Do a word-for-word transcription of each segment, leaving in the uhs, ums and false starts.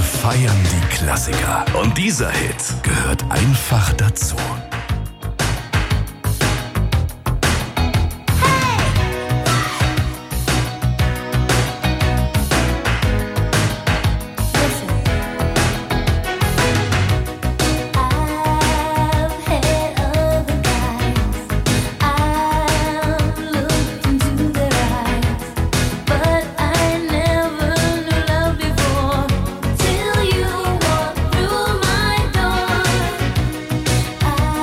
feiern die Klassiker. Und dieser Hit gehört einfach dazu. Till you walk through my door.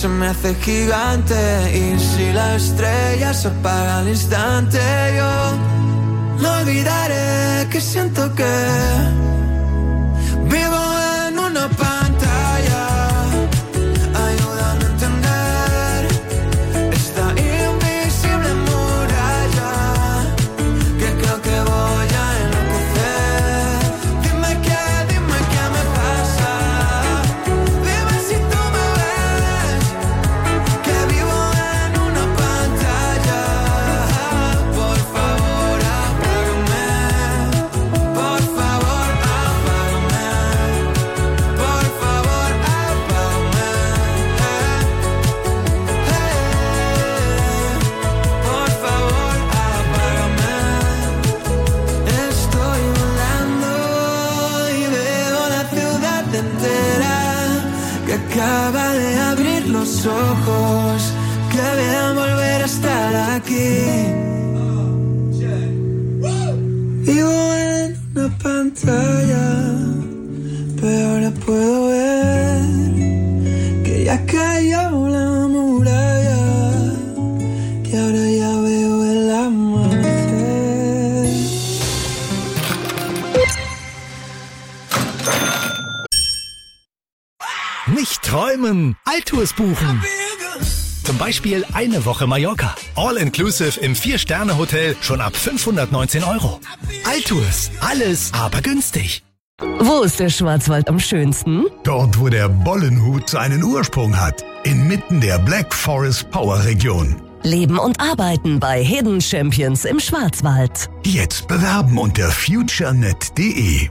se me hace gigante. Y si las estrellas se apagan al instante, yo no olvidaré que siento que vivo en una pantalla. Ayúdame a entender esta invisible muralla que creo que voy a enloquecer. Dime qué, dime qué me pasa. Dime si tú me ves, que vivo en una pantalla. Por favor, apágame. Por favor, apágame. Por favor, apágame. Por favor, apágame. Estoy volando y veo la ciudad entera que acaba de abrir los ojos, que vean volver a estar aquí. Vivo en una pantalla, pero ahora puedo ver que ya cayó la muralla, que ahora ya veo el amanecer. Nicht träumen, Altours buchen. Zum Beispiel eine Woche Mallorca. All-inclusive im Vier-Sterne-Hotel schon ab fünfhundertneunzehn Euro. Altours, alles, aber günstig. Wo ist der Schwarzwald am schönsten? Dort, wo der Bollenhut seinen Ursprung hat. Inmitten der Black Forest Power Region. Leben und arbeiten bei Hidden Champions im Schwarzwald. Jetzt bewerben unter futurenet punkt de.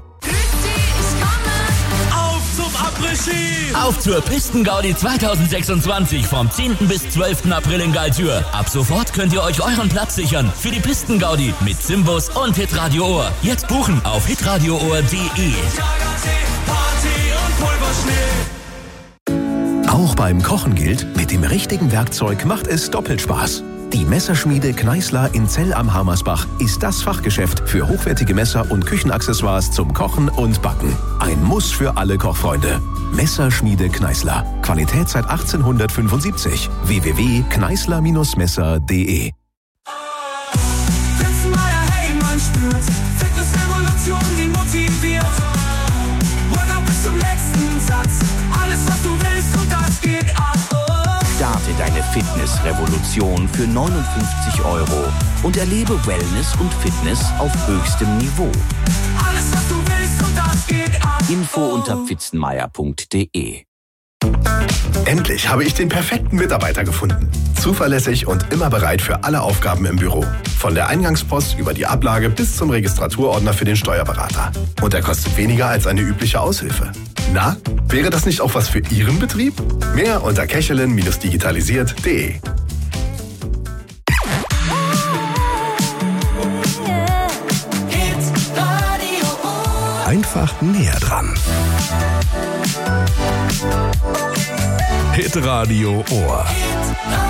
Auf zum Après-Ski! Auf zur Pistengaudi zweitausendsechsundzwanzig vom zehnten bis zwölften April in Galtür. Ab sofort könnt ihr euch euren Platz sichern für die Pistengaudi mit Zimbus und Hitradio Ohr. Jetzt buchen auf hitradio ohr punkt de. Auch beim Kochen gilt, mit dem richtigen Werkzeug macht es doppelt Spaß. Die Messerschmiede Kneißler in Zell am Harmersbach ist das Fachgeschäft für hochwertige Messer und Küchenaccessoires zum Kochen und Backen. Ein Muss für alle Kochfreunde. Messerschmiede Kneißler. Qualität seit achtzehnhundertfünfundsiebzig. w w w punkt kneißler messer punkt de. Fitzenmeier, hey, man spürt Fitnessrevolution, die motiviert. Workout bis zum letzten Satz. Alles, was du willst, und das geht ab. Starte deine Fitnessrevolution für neunundfünfzig Euro und erlebe Wellness und Fitness auf höchstem Niveau. Alles, was du willst, und das geht ab. Info unter pfitzenmeier punkt de. Endlich habe ich den perfekten Mitarbeiter gefunden. Zuverlässig und immer bereit für alle Aufgaben im Büro. Von der Eingangspost über die Ablage bis zum Registraturordner für den Steuerberater. Und er kostet weniger als eine übliche Aushilfe. Na, wäre das nicht auch was für Ihren Betrieb? Mehr unter kechelin digitalisiert punkt de. Einfach näher dran. Hitradio Ohr.